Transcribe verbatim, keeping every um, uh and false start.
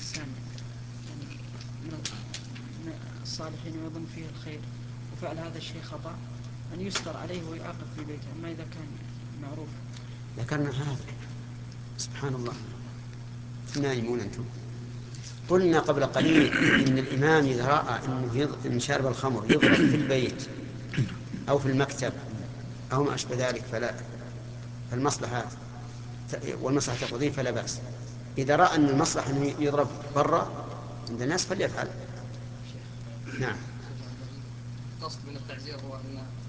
الإنسان يعني من الصالحين ويظن فيه الخير وفعل هذا الشيء خطأ أن يستر عليه ويعاقب في بيته، أما إذا كان معروف. ذكرنا هذا. سبحان الله، نايمون أنتم. قلنا قبل قليل إن الإمام إذا رأى إنه إن شارب الخمر يضرب في البيت أو في المكتب أو ما أشبه ذلك فلا، فالمصلحة والمصلحة تقضيه فلا بأس. إذا رأى أن المصلحة أنه يضرب برا عند الناس فليفعل. نعم. القصد من التعزير هو أن